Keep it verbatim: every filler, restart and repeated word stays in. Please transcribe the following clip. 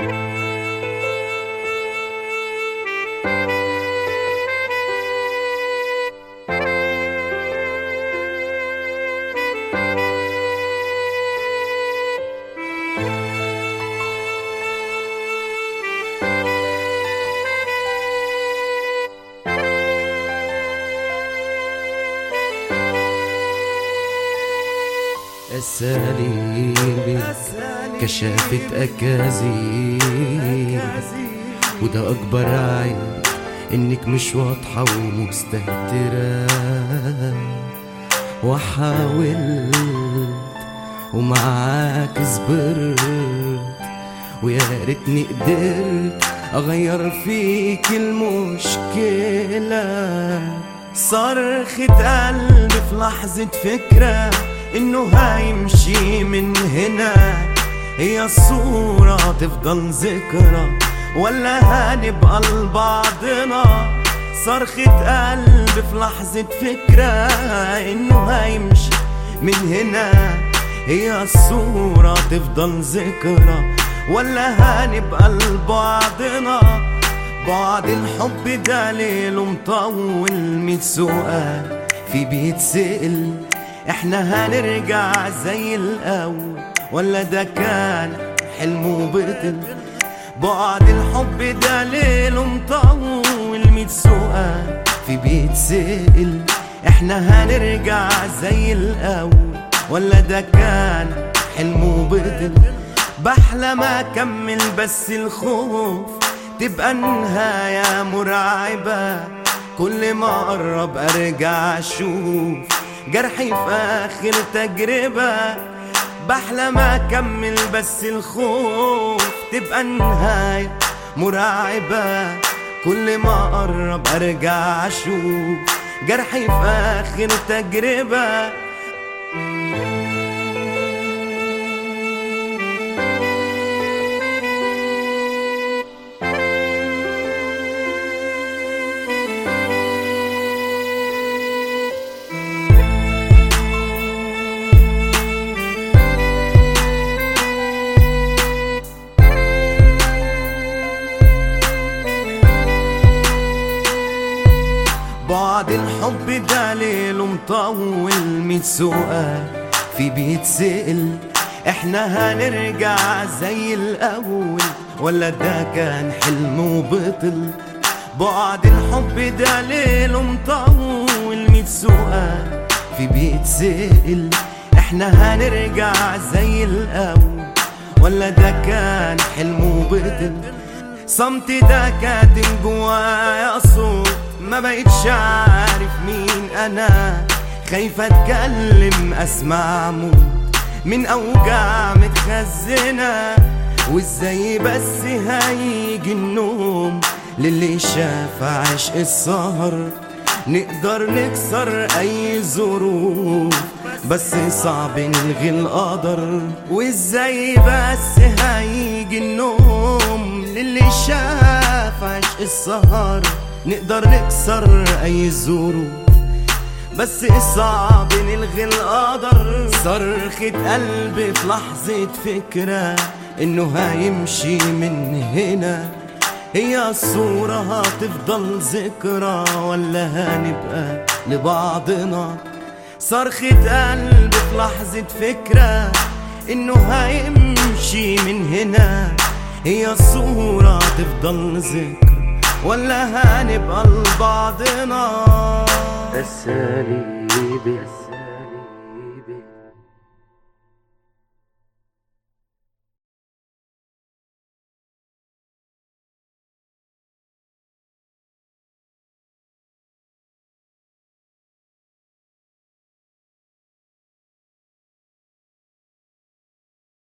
أساليبي كشفت أكاذيب، وده أكبر عيب إنك مش واضحة ومستهترة. وحاولت ومعاك صبرت، ويا ريتني قدرت أغير فيك المشكلة. صرخة قلبي في لحظة فكرة إنه هيمشي من هنا، هي الصورة تفضل ذكرى ولا هنبقى لبعضنا؟ صرخة قلبي في لحظة فكرة إنه هيمشي من هنا، هي الصورة تفضل ذكرى ولا هنبقى لبعضنا؟ بعد الحب ده ليله مطول، ميت سؤال في بيتسأل، احنا هنرجع زي الاول ولا ده كان حلم وبطل؟ بعد الحب ده ليله مطول، ميت سؤال في بيتسأل، احنا هنرجع زي الاول ولا ده كان حلم وبطل؟ بحلم اكمل بس الخوف تبقى النهاية مرعبة، كل ما اقرب ارجع اشوف جرحي في آخر تجربة. بحلم أكمل بس الخوف تبقى النهاية مرعبة، كل ما أقرب أرجع أشوف جرحي في آخر تجربة. بعد الحب ده ليله مطول، ميت سؤال في بيتسأل، احنا هنرجع زي الاول ولا ده كان حلم وبطل؟ بعد الحب ده ليله مطول، ميت سؤال في بيتسأل، احنا هنرجع زي الاول ولا ده كان حلم وبطل؟ صمت ده كاتم جوايا صوت، ما بقيتش عارف مين انا، خايفة اتكلم اسمع موت من اوجاع متخزنة. وازاي بس هيجي النوم للي شاف عشق السهر؟ نقدر نكسر اي ظروف بس صعب نلغي القدر. وازاي بس هيجي النوم للي شاف عشق السهر؟ نقدر نكسر اي ظروف بس صعب نلغي القدر. صرخة قلبي في لحظة فكرة انه هيمشي من هنا، هي الصورة هتفضل ذكرى ولا هنبقى لبعضنا؟ صرخة قلبي في لحظة فكرة انه هيمشي من هنا، هي الصورة تفضل ذكرى ولا هنبقى لبعضنا؟ أساليبي